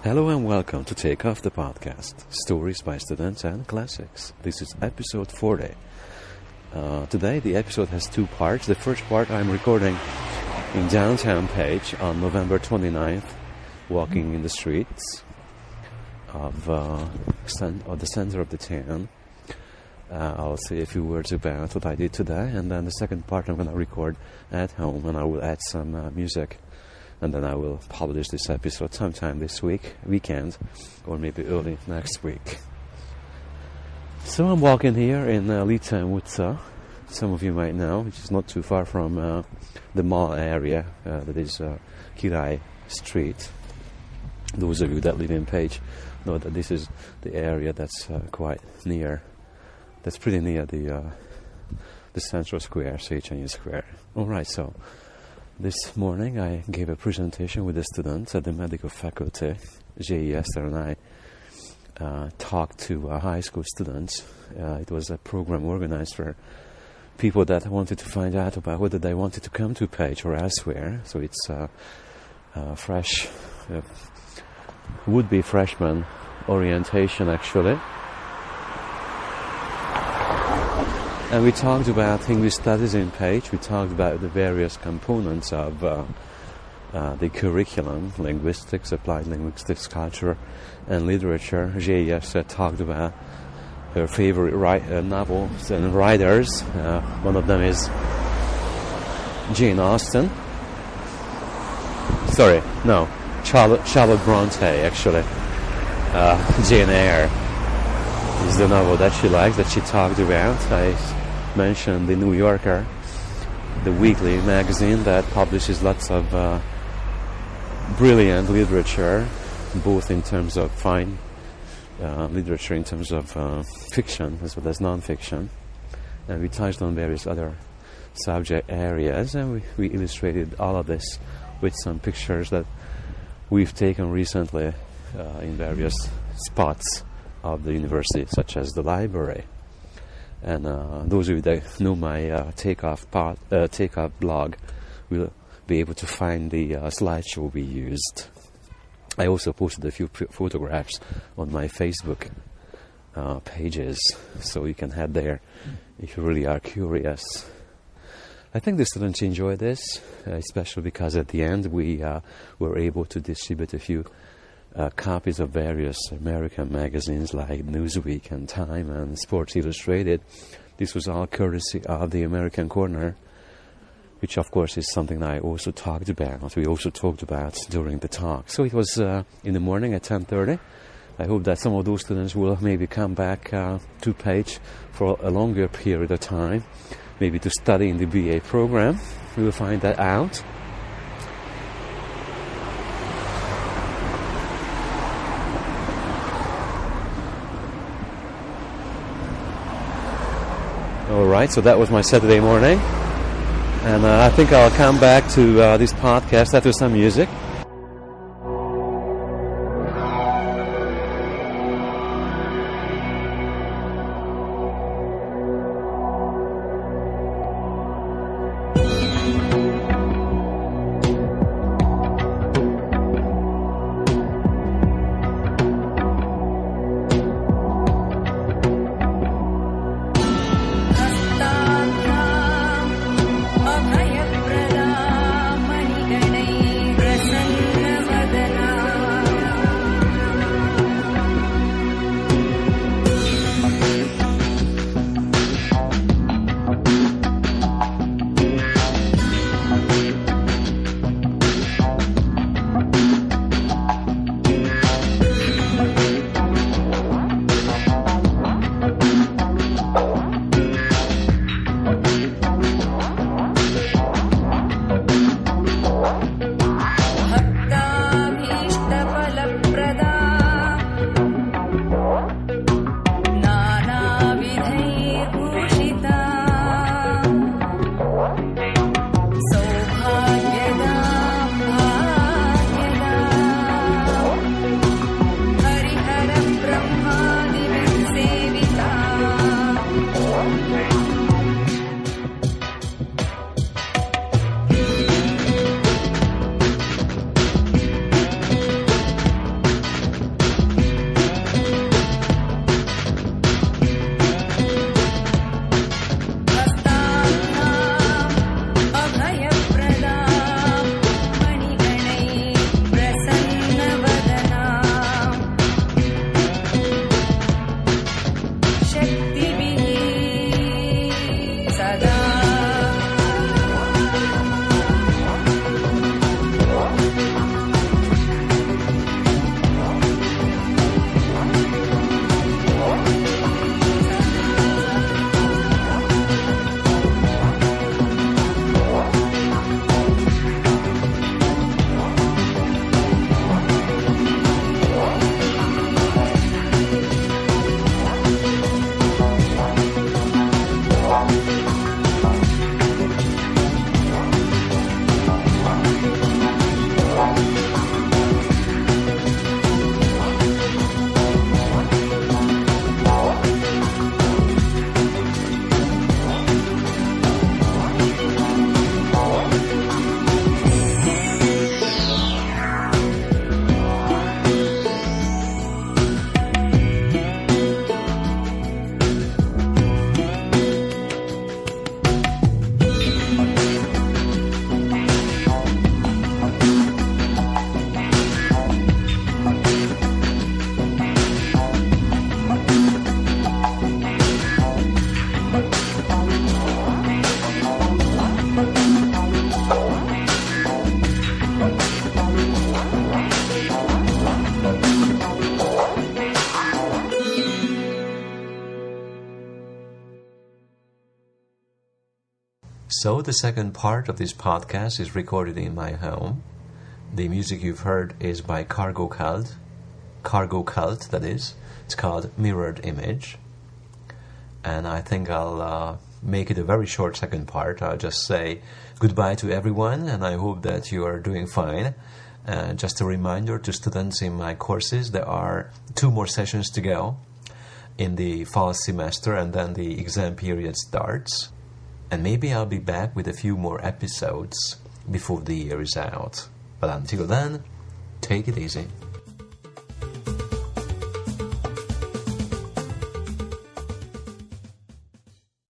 Hello and welcome to Take Off the Podcast, Stories by Students and Classics. This is episode 40. Today the episode has two parts. The first part I'm recording in downtown Page on November 29th, walking in the streets of the center of the town. I'll say a few words about what I did today, and then the second part I'm going to record at home, and I will add some music. And then I will publish this episode sometime this weekend, or maybe early next week. So I'm walking here in Lita and Utsa, some of you might know, which is not too far from the mall area, that is Kirai Street. Those of you that live in Page know that this is the area that's quite near, that's pretty near the Central Square, Széchenyi Square. Alright, so this morning I gave a presentation with the students at the medical faculty. Zsei Esther and I talked to high school students. It was a program organized for people that wanted to find out about whether they wanted to come to Page or elsewhere. So it's fresh, would-be freshman orientation actually. And we talked about English studies in Page. We talked about the various components of the curriculum: linguistics, applied linguistics, culture, and literature. Zsei Esther talked about her favorite novels and writers. One of them is Jane Austen. Charlotte Bronte, actually. Jane Eyre is the novel that she likes, that she talked about. I mentioned the New Yorker, the weekly magazine that publishes lots of brilliant literature, both in terms of fine literature, in terms of fiction as well as non-fiction. And we touched on various other subject areas, and we illustrated all of this with some pictures that we've taken recently in various spots of the university, such as the library. And those of you that know my Takeoff blog will be able to find the slideshow we used. I also posted a few photographs on my Facebook pages, so you can head there if you really are curious. I think the students enjoy this, especially because at the end we were able to distribute a few copies of various American magazines like Newsweek and Time and Sports Illustrated. This was all courtesy of the American Corner, which of course is something I also talked about. We also talked about during the talk. So it was in the morning at 10:30. I hope that some of those students will maybe come back to Page for a longer period of time, maybe to study in the BA program. We will find that out. Alright, so that was my Saturday morning, and I think I'll come back to this podcast after some music. अभयप्रदा मणिगणैः Prasanna So the second part of this podcast is recorded in my home. The music you've heard is by Cargo Cult, that is. It's called Mirrored Image. And I think I'll make it a very short second part. I'll just say goodbye to everyone, and I hope that you are doing fine. Just a reminder to students in my courses, there are 2 more sessions to go in the fall semester, and then the exam period starts. And maybe I'll be back with a few more episodes before the year is out. But until then, take it easy.